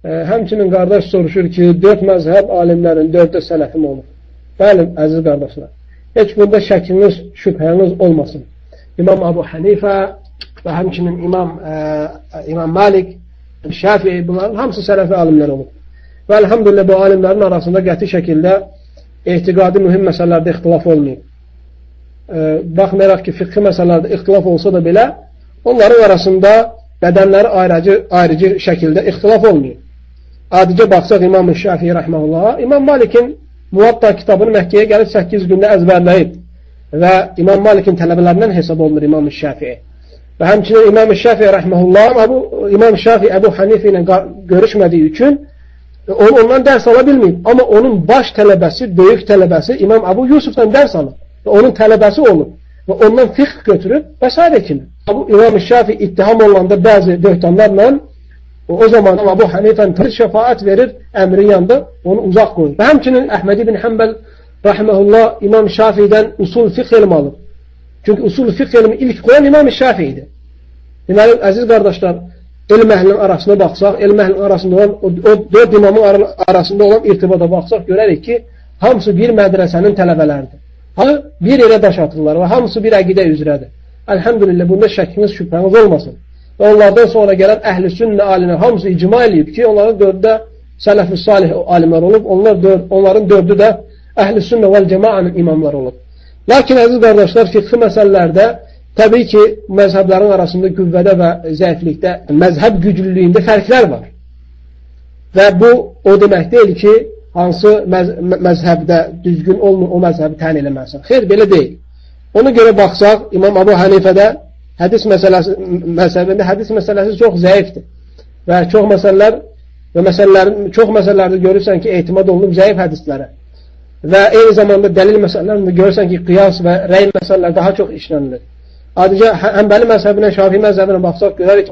Həmçinin qardaş soruşur ki, 4 məzhəb alimlərin 4-də sələfim olur. Bəli, əziz qardaşlar, heç bunda şəkiniz, şübhəniz olmasın. İmam Abu Hanifə və həmçinin İmam Malik, Şafii, bunların hamısı sələfi alimlər olur. Və elhamdülillah bu alimlərin arasında qəti şəkildə etiqadi mühüm məsələlərdə ixtilaf olmayıb. Baxmayaraq ki, fiqhi məsələlərdə ixtilaf olsa da belə, onların arasında bədənləri ayrıcı şəkildə ixtilaf olmayıb. Adicə baxsaq İmam-ı Şafii rəhməhullah, İmam Malikin Muvatta kitabını Məkkəyə gəlib 8 gündə əzbərləyib və İmam Malikin tələbələrindən hesab olunur İmam-ı Şafii. Və həmçinin İmam-ı Şafii rəhməhullah, İmam Şafii Əbu Hanifə ilə görüşmədiyi üçün ondan dərs ala bilməyib. Amma onun baş tələbəsi, böyük tələbəsi İmam Əbu Yusufdan dərs alır və onun tələbəsi olur və ondan fiqh götürüb və s. kimi. İmam-ı Şafii ittiham olanda bəzi böhtanlarla o zaman Əbu Hanifə şəfaət verir, əmrin yanında onu uzaq qoyur. Və həmçinin Əhməd ibn Həmbəl rəhməhullah İmam Şafiidən usul fiqh elmi alır. Çünki usul fiqh elmi ilk qoyan İmam Şafiidir. Deməli, əziz qardaşlar, elm əhlinin arasına baxsaq, elm əhlinin arasında olan, o 4 imamın arasında olan irtibata baxsaq, görərik ki, hamısı bir mədrəsənin tələbələridir. Bir yerə daş atırlar və hamısı bir əqidə üzrədir. Əlhamdülillah, bunda şəkkiniz, şübhəniz olmasın. Və onlardan sonra gələn əhl-i sünnə alimlər hamısı icma eləyib ki, onların 4-də sələf-i salih alimlər olub, onların 4-ü də əhl-i sünnə vəl cəmaənin imamları olub. Lakin, əziz qardaşlar, fiqhi məsələlərdə təbii ki, məzhəblərin arasında qüvvədə və zəiflikdə, məzhəb güclülüyündə fərqlər var. Və bu, o demək deyil ki, hansı məzhəbdə düzgün olmur, o məzhəbi təyin eləməlisən. Xeyr, belə deyil. Ona görə baxsaq, İmam Abu Hanifədə məzhəbində hədis məsələsi çox zəifdir. Və çox məsələlərdə görürsən ki, etimad olunub zəif hədislərə. Və eyni zamanda dəlil məsələlərində görürsən ki, qiyas və rəy məsələlər daha çox işlənilir. Adicə, Həmbəli məzhəbinə, Şafii məzhəbinə baxsaq, görərik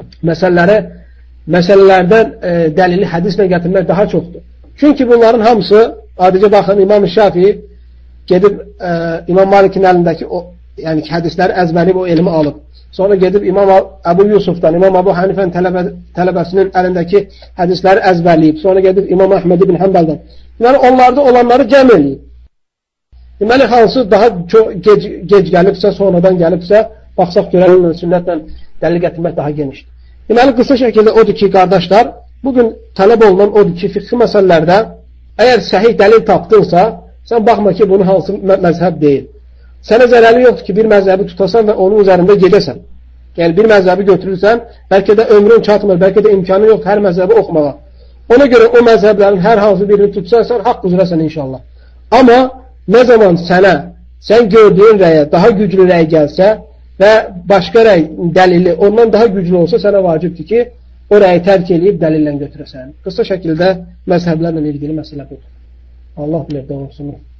məsələlərdən dəlili hədislə gətirmək daha çoxdur. Çünki bunların hamısı, adicə baxın, İmam-ı Şafii gedib İmam Malikin əlindəki yəni ki, hədisləri əzbərləyib o elmi alıb. Sonra gedib İmam Əbu Yusufdan, İmam Əbu Hanifənin tələbəsinin əlindəki hədisləri əzbərləyib. Sonra gedib İmam Əhməd ibn Həmbəldən. Yəni, onlarda olanları cəm eləyib. Deməli, hansı daha gec gəlibsə, sonradan gəlibsə, baxsaq görəlim, sünnətlə dəlil gətirmək daha genişdir. Deməli, qısa şəkildə odur ki, qardaşlar, bugün tələb olunan odur ki, fiqhi məsələlərdə əgər səhih dəlil tapdınsa, sən baxma ki, bunu hansı məzhəb deyil. Sənə zərəli yoxdur ki, bir məzhəbi tutasan və onun üzərində gedəsən. Yəni, bir məzhəbi götürürsən, bəlkə də ömrün çatmır, bəlkə də imkanı yoxdur hər məzhəbi oxumağa. Ona görə o məzhəblərin hər hansı birini tutsan, sən haqq üzrəsən inşallah. Amma nə zaman sən gördüyün rəyə daha güclü rəy gəlsə və başqa rəy dəlili ondan daha güclü olsa, sənə vacibdir ki, o rəyi tərk eləyib dəlillə götürəsən. Qısa şəkildə məzhəblərlə ilgili məsələ budur. Allah bilir, doğrusunu.